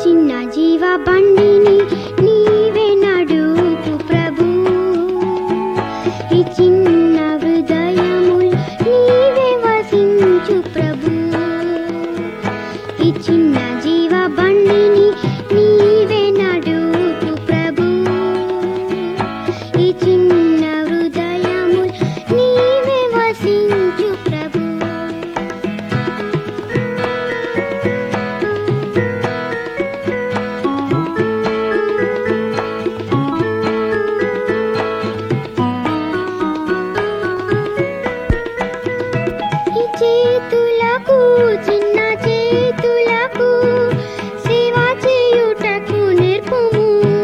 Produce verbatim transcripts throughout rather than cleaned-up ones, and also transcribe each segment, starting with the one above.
చిన్న జీవ బండిని నీవే నడుపు ప్రభు. ఈ చిన్న హృదయముల్ నీవే వసించు ప్రభు. ఈ చిన్న జీవ బండిని నీవే నడుపు ప్రభు. ఈ చిన్న హృదయముల్ నీవే వసించు ప్రభు. చేతులకు చిన్న చేతులకు సేవ చేయుటకు నేర్పుము.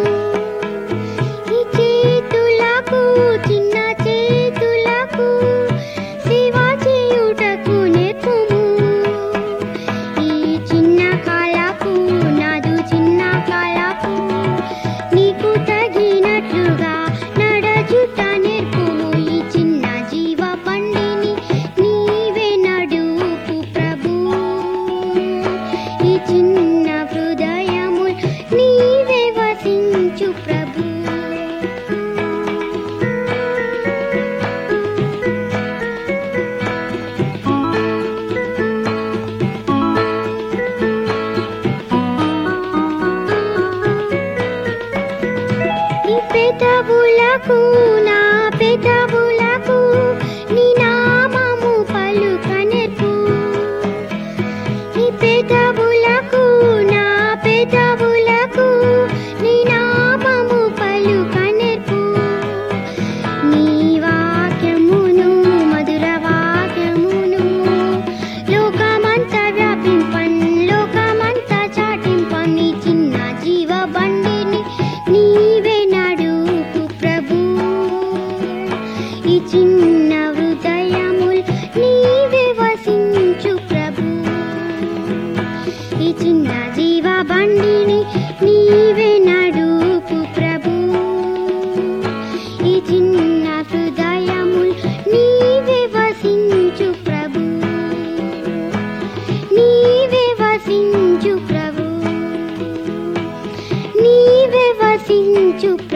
ఈ చేతులకు చిన్న చేతులకు సేవ చేయుటకు నేర్పుము. ఈ చిన్న కాలపు నాదు చిన్న కాలపు నీకు తగినట్లుగా నడచుట నేర్పుము. ఈ చిన్న జీవ బండిని నీవే నడుపు ప్రభు. ఈ చిన్న హృదయముల్ నీవే వసించు ప్రభు. ఈ పెదవులకు నా పెదవులకు నీ నామము పలుక నేర్పు. ఈ పెదవులకు నా పెదవులకు నీ నామము పలుక నేర్పు. నీ వాక్యమును మధుర వాక్యమును లోకమంతా వ్యాపింపన్ లోకమంతా చాటింపన్. ఈ చిన్న జీవ బండిని నీవే నడుపు ప్రభు. ఈ చిన్న హృదయముల్ నీవే వసించు ప్రభు. ఈ చిన్న జీవ బండిని నీవే నడుపు ప్రభు. ఈ చిన్న హృదయముల్ నీవే వసించు ప్రభు. నీవే వసించు ప్రభు. నీవే వసించు